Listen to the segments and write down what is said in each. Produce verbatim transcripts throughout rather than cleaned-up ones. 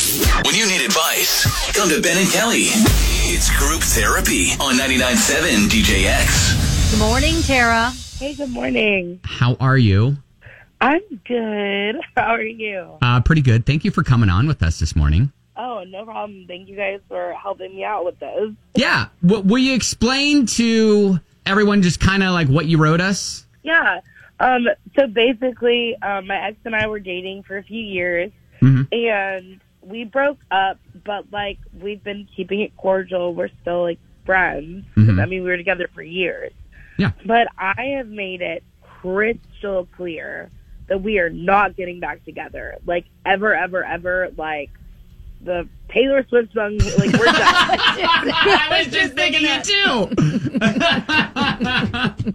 When you need advice, come to Ben and Kelly. It's group therapy on ninety-nine point seven D J X. Good morning, Tara. Hey, good morning. How are you? I'm good. How are you? Uh, pretty good. Thank you for coming on with us this morning. Oh, no problem. Thank you guys for helping me out with this. Yeah. W- will you explain to everyone just kind of like what you wrote us? Yeah. Um, so basically, um, my ex and I were dating for a few years, Mm-hmm. and we broke up, but, like, we've been keeping it cordial. We're still, like, friends. Mm-hmm. I mean, we were together for years. Yeah. But I have made it crystal clear that we are not getting back together. Like, ever, ever, ever, like, the Taylor Swift song, like, we're done. I was just thinking that too.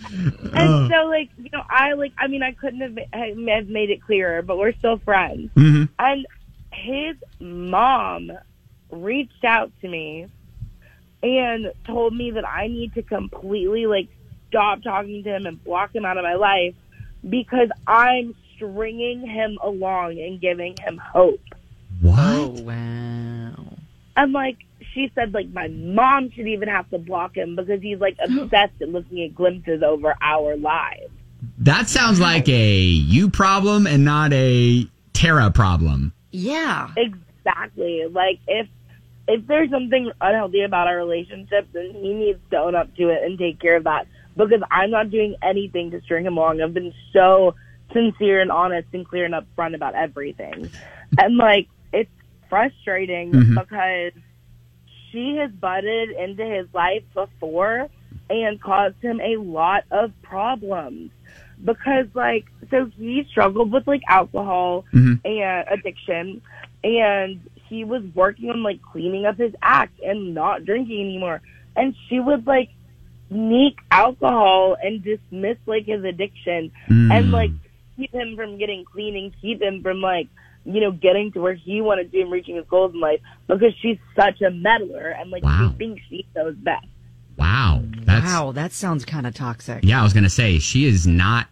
And so, like, you know, I, like, I mean, I couldn't have, have made it clearer, but we're still friends. Mm-hmm. And his mom reached out to me and told me that I need to completely, like, stop talking to him and block him out of my life because I'm stringing him along and giving him hope. What? Oh, wow. I'm like, she said, like, my mom should even have to block him because he's, like, obsessed at looking at glimpses over our lives. That sounds like a you problem and not a Tara problem. Yeah. Exactly. Like, if if there's something unhealthy about our relationship, then he needs to own up to it and take care of that because I'm not doing anything to string him along. I've been so sincere and honest and clear and upfront about everything. And, like, it's frustrating Mm-hmm. because she has butted into his life before and caused him a lot of problems. Because, like, so he struggled with, like, alcohol Mm-hmm. and addiction, and he was working on, like, cleaning up his act and not drinking anymore. And she would, like, sneak alcohol and dismiss, like, his addiction Mm. and, like, keep him from getting clean and keep him from, like, you know, getting to where he wanted to and reaching his goals in life because she's such a meddler and, like, Wow. she thinks she knows best. Wow. That's, Wow, that sounds kind of toxic. Yeah, I was going to say, she is not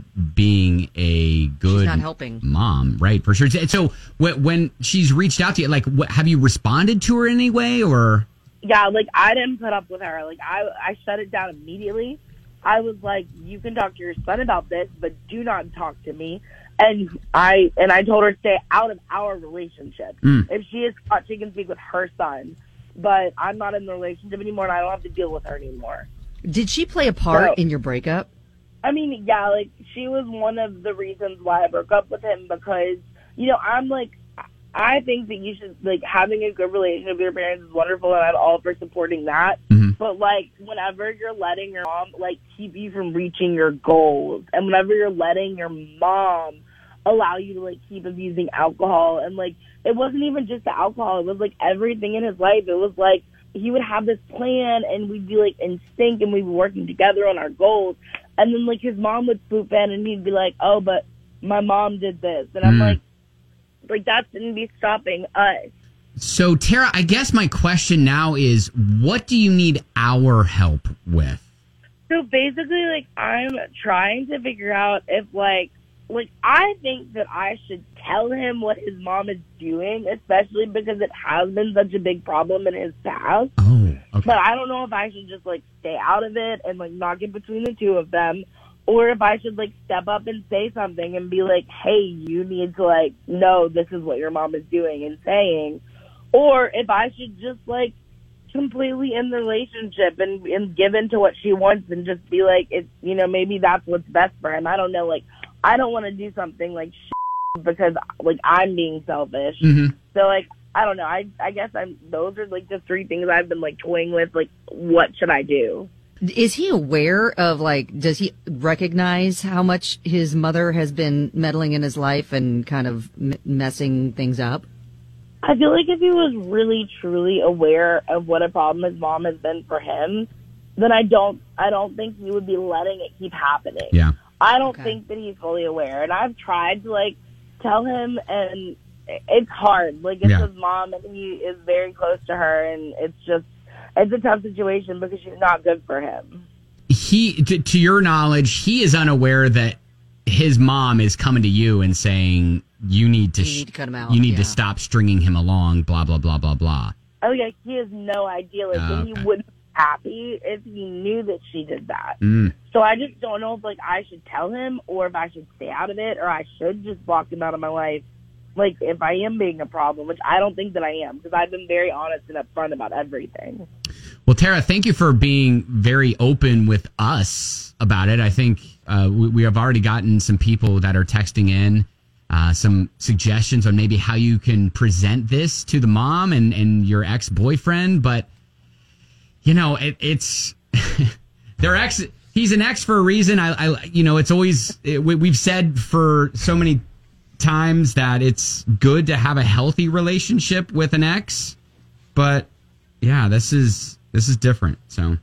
being a good She's not helping. mom, right? For sure. So when, when she's reached out to you, like, what, have you responded to her in any way or? Yeah, like, I didn't put up with her. Like, I, I shut it down immediately. I was like, you can talk to your son about this, but do not talk to me. And I and I told her to stay out of our relationship. Mm. If she is caught, she can speak with her son. But I'm not in the relationship anymore, and I don't have to deal with her anymore. Did she play a part So- in your breakup? I mean, yeah, like, she was one of the reasons why I broke up with him because, you know, I'm like, I think that you should, like, having a good relationship with your parents is wonderful, and I'm all for supporting that. Mm-hmm. But, like, whenever you're letting your mom, like, keep you from reaching your goals, and whenever you're letting your mom allow you to, like, keep abusing alcohol, and, like, it wasn't even just the alcohol, it was, like, everything in his life. It was, like, he would have this plan, and we'd be, like, in sync, and we'd be working together on our goals, and then, like, his mom would swoop in, and he'd be like, oh, but my mom did this, and I'm Mm. like, like, that shouldn't be stopping us. So, Tara, I guess my question now is, what do you need our help with? So basically, like, I'm trying to figure out if, like, like, I think that I should tell him what his mom is doing, especially because it has been such a big problem in his past. Oh, okay. But I don't know if I should just, like, stay out of it and, like, not get between the two of them. Or if I should, like, step up and say something and be like, hey, you need to, like, know this is what your mom is doing and saying. Or if I should just, like, completely end the relationship and, and give in to what she wants and just be like, it's, you know, maybe that's what's best for him. I don't know. Like, I don't want to do something like shit because, like, I'm being selfish. Mm-hmm. So, like, I don't know. I I guess I'm. Those are, like, the three things I've been, like, toying with. Like, what should I do? Is he aware of, like, does he recognize how much his mother has been meddling in his life and kind of m- messing things up? I feel like if he was really, truly aware of what a problem his mom has been for him, then I don't, I don't think he would be letting it keep happening. Yeah. I don't Okay. think that he's fully aware. And I've tried to, like, tell him, and it's hard. Like, it's Yeah. his mom, and he is very close to her, and it's just, it's a tough situation because she's not good for him. He, to, to your knowledge, he is unaware that his mom is coming to you and saying you need to, You need to cut him out, You need yeah. to stop stringing him along. Blah blah blah blah blah. Oh, yeah, he has no idea. Like, Oh, and he okay. wouldn't be happy if he knew that she did that. Mm. So I just don't know if, like, I should tell him or if I should stay out of it or I should just block him out of my life. Like, if I am being a problem, which I don't think that I am, because I've been very honest and upfront about everything. Well, Tara, thank you for being very open with us about it. I think uh, we, we have already gotten some people that are texting in uh, some suggestions on maybe how you can present this to the mom and, and your ex-boyfriend. But, you know, it, it's their ex. He's an ex for a reason. I, I you know, it's always it, we, we've said for so many times that it's good to have a healthy relationship with an ex. But, yeah, this is this is different. So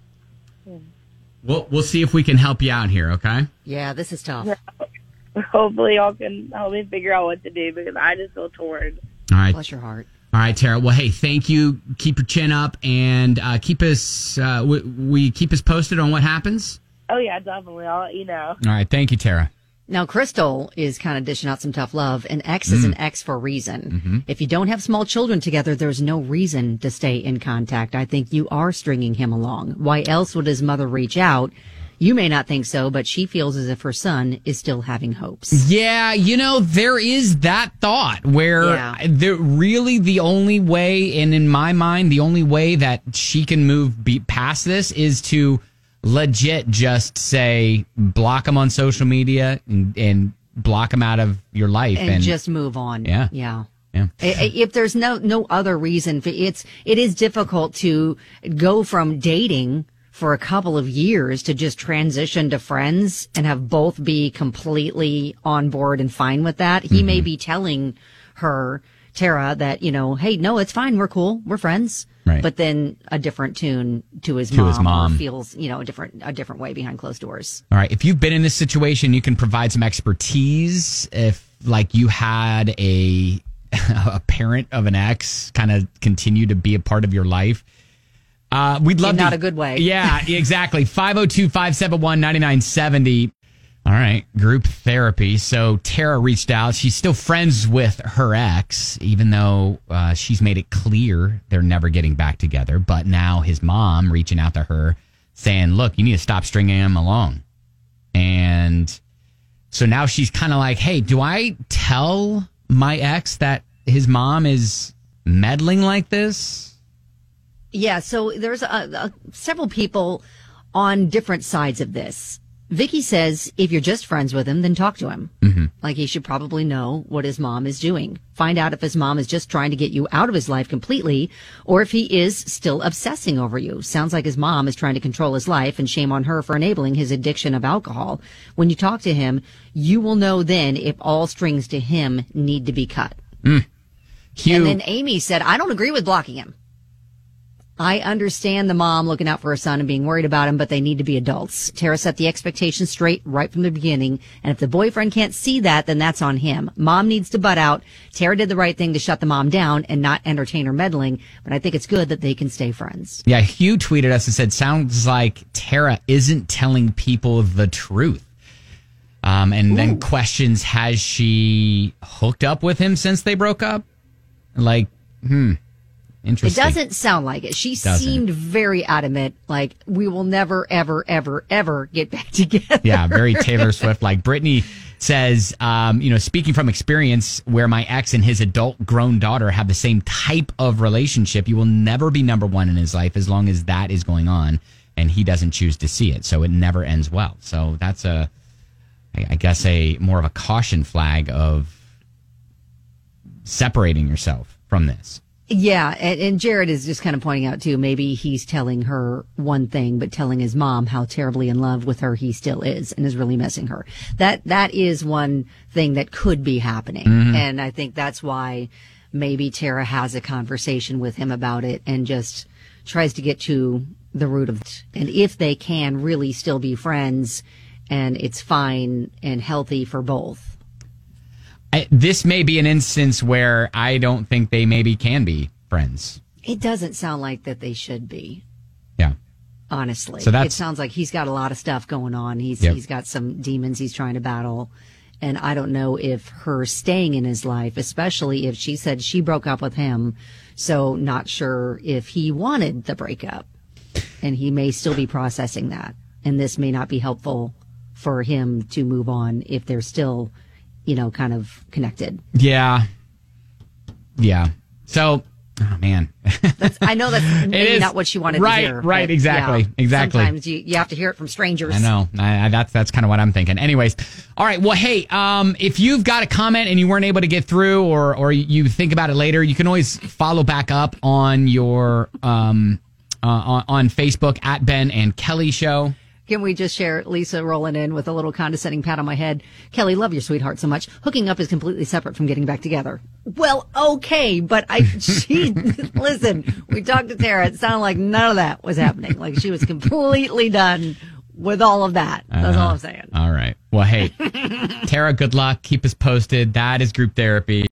we'll we'll see if we can help you out here. Okay. Yeah, this is tough. Hopefully y'all can help me figure out what to do because I just feel torn. All right. Bless your heart. All right, Tara. Well, hey, thank you. Keep your chin up and uh, keep us. Uh, we, we keep us posted on what happens. Oh, yeah, definitely. I'll let you know. All right. Thank you, Tara. Now, Crystal is kind of dishing out some tough love. An ex is an ex for a reason. Mm-hmm. If you don't have small children together, there's no reason to stay in contact. I think you are stringing him along. Why else would his mother reach out? You may not think so, but she feels as if her son is still having hopes. Yeah, you know, there is that thought where Yeah. the really the only way, and in my mind, the only way that she can move be, past this is to legit just say block him on social media and, and block him out of your life And, and, just move on. Yeah. Yeah. yeah. I- I- If there's no no other reason, for it's it is difficult to go from dating for a couple of years to just transition to friends and have both be completely on board and fine with that. He Mm-hmm. may be telling her, Tara, that, you know, hey, no, it's fine. We're cool. We're friends. Right. But then a different tune to his To mom, his mom. or feels, you know, a different a different way behind closed doors. All right. If you've been in this situation, you can provide some expertise. If like you had a a parent of an ex kind of continue to be a part of your life, uh, we'd love In to. not a good way. Yeah, exactly. five oh two, five seven one, nine nine seven oh. All right. Group therapy. So Tara reached out. She's still friends with her ex, even though uh, she's made it clear they're never getting back together. But now his mom reaching out to her saying, look, you need to stop stringing him along. And so now she's kind of like, hey, do I tell my ex that his mom is meddling like this? Yeah, so there's a, a, several people on different sides of this. Vicky says if you're just friends with him, then talk to him. Mm-hmm. Like he should probably know what his mom is doing. Find out if his mom is just trying to get you out of his life completely or if he is still obsessing over you. Sounds like his mom is trying to control his life, and shame on her for enabling his addiction of alcohol. When you talk to him, you will know then if all strings to him need to be cut. Mm. Hugh, And then Amy said, I don't agree with blocking him. I understand the mom looking out for her son and being worried about him, but they need to be adults. Tara set the expectations straight right from the beginning. And if the boyfriend can't see that, then that's on him. Mom needs to butt out. Tara did the right thing to shut the mom down and not entertain her meddling. But I think it's good that they can stay friends. yeah, Hugh tweeted us and said, sounds like Tara isn't telling people the truth. Um, and then questions, has she hooked up with him since they broke up? Like, hmm, It interesting. doesn't sound like it. She Doesn't. seemed very adamant, like, we will never, ever, ever, ever get back together. Yeah, very Taylor Swift. Like Brittany says, um, you know, speaking from experience where my ex and his adult grown daughter have the same type of relationship, you will never be number one in his life as long as that is going on and he doesn't choose to see it. So it never ends well. So that's a, I I guess, a more of a caution flag of separating yourself from this. Yeah, and, and Jared is just kind of pointing out, too, maybe he's telling her one thing, but telling his mom how terribly in love with her he still is and is really missing her. That That is one thing that could be happening. Mm-hmm. And I think that's why maybe Tara has a conversation with him about it and just tries to get to the root of it. And if they can really still be friends and it's fine and healthy for both. I, this may be an instance where I don't think they maybe can be friends. It doesn't sound like that they should be. Yeah. Honestly, So that's- it sounds like he's got a lot of stuff going on. He's Yep. he's got some demons he's trying to battle, And I don't know if her staying in his life, especially if she said she broke up with him, so not sure if he wanted the breakup. And he may still be processing that. And this may not be helpful for him to move on if they're still, you know, kind of connected. Yeah. Yeah. So, oh man. That's, I know that's maybe is, not what she wanted right, to hear. Right, but, exactly, yeah, exactly. Sometimes you, you have to hear it from strangers. I know. I, I, that's that's kind of what I'm thinking. Anyways, all right. Well, hey, um, if you've got a comment and you weren't able to get through, or or you think about it later, you can always follow back up on your um uh, on, on Facebook at Ben and Kelly Show. Can we just share Lisa rolling in with a little condescending pat on my head? Kelly, love your sweetheart so much. Hooking up is completely separate from getting back together. Well, okay, but I, she, listen, we talked to Tara. It sounded like none of that was happening. Like she was completely done with all of that. That's uh, all I'm saying. All right. Well, hey, Tara, good luck. Keep us posted. That is group therapy.